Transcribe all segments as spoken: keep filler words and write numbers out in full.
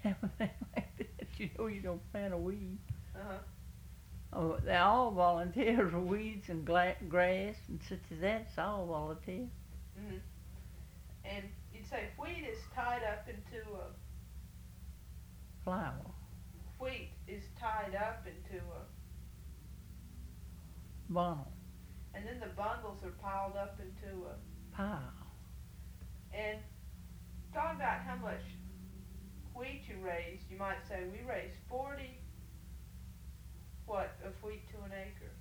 everything like that. You know you don't plant a weed. Uh-huh. Oh, they're all volunteers. Weeds and gla- grass and such as that. It's all volunteer. Mm-hmm. And you'd say wheat is tied up into a Flower. wheat is tied up into a, Bundle. and then the bundles are piled up into a, Pile. and talk about how much wheat you raised. You might say we raised forty, what, of wheat to an acre?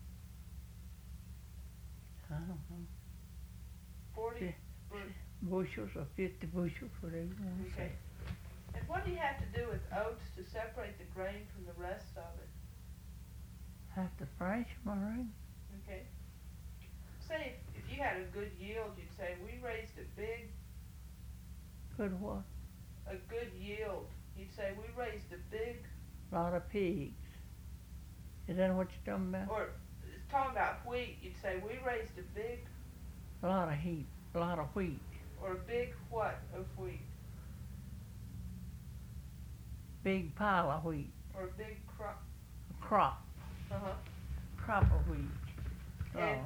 I don't know. forty? Yeah. Bushels or fifty bushels, whatever you want to Okay. say. And what do you have to do with oats to separate the grain from the rest of it? Have to thrash them, I reckon. Okay. Say if, if you had a good yield, you'd say we raised a big, Good what? a good yield. You'd say we raised a big, Lot of pigs. Is that what you're talking about? or talking about wheat, you'd say we raised a big, A lot of heat. A lot of wheat. or a big what of wheat, Big pile of wheat. or a big crop. A crop. Uh-huh. Crop of wheat. Oh. And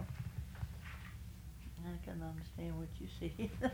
I can understand what you said.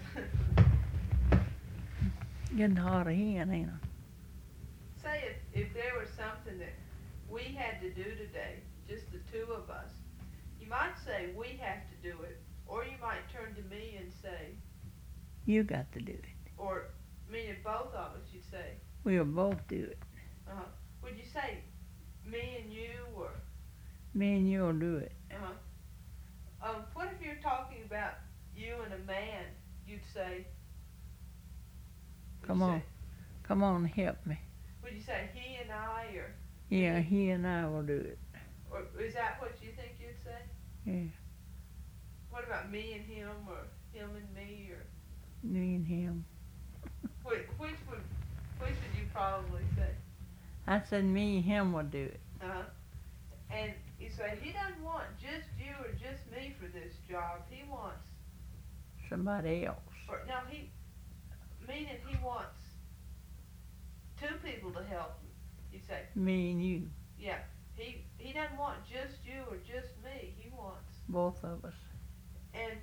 Getting hard of hearing, ain't I? say if, if there was something that we had to do today, just the two of us, you might say we have to do it, or you might turn to me and say, You got to do it. or me and both of us, you'd say, We'll both do it. uh-huh. Would you say me and you, or, Me and you'll do it. uh-huh. Um, what if you're talking about you and a man, you'd say, would Come you on. say- Come on and help me. would you say he and I, or, Yeah, he and I will do it. or is that what you think you'd say? Yeah. What about me and him, or him and me, or, Me and him. which, which would, which would you probably say? I said me and him will do it. Uh-huh. And you say, he doesn't want just you or just me for this job. He wants, Somebody else. or no, he, meaning he wants two people to help him. You say, Me and you. yeah, he he doesn't want just you or just me. He wants, Both of us. and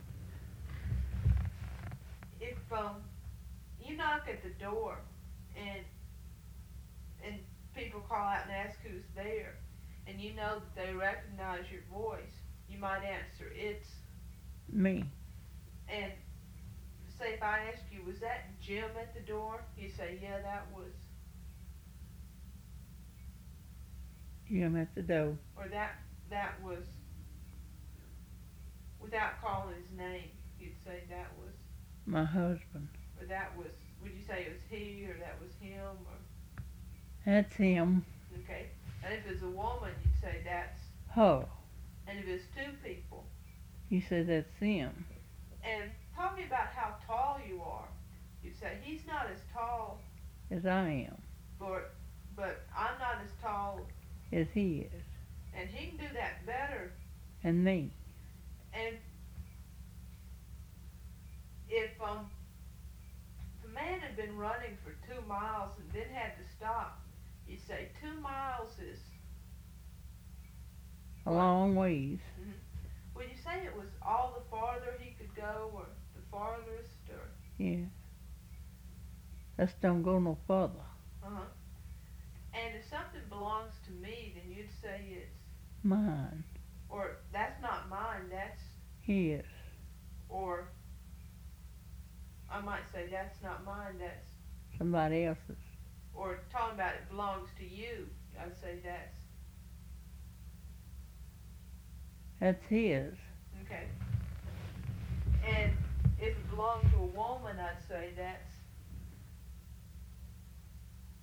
if um you knock at the door and and people call out and ask who's there, and you know that they recognize your voice, you might answer, it's, Me. and say if I ask you, was that Jim at the door? You say, yeah, that was, Him at the door. or that that was, without calling his name, you'd say that was, My husband. or that was, would you say it was he, or that was him, or, That's him. okay. And if it's a woman, you'd say that's, Her. and if it's two people, You said that's them. and tell me about how tall you are. You'd say, he's not as tall, As I am. but, but I'm not as tall, As he is. and he can do that better. And me. And if um, if a man had been running for two miles and then had to stop, you'd say two miles is, A long ways. mm-hmm. Would you say it was all the farther he could go, or the farthest, or, Yeah. Us don't go no further. uh-huh. And if something belongs to me, then you'd say it's, Mine. or that's not mine, that's, His. or I might say that's not mine, that's, Somebody else's. or talking about it belongs to you, I'd say that's, That's his. okay. And if it belonged to a woman, I'd say that's,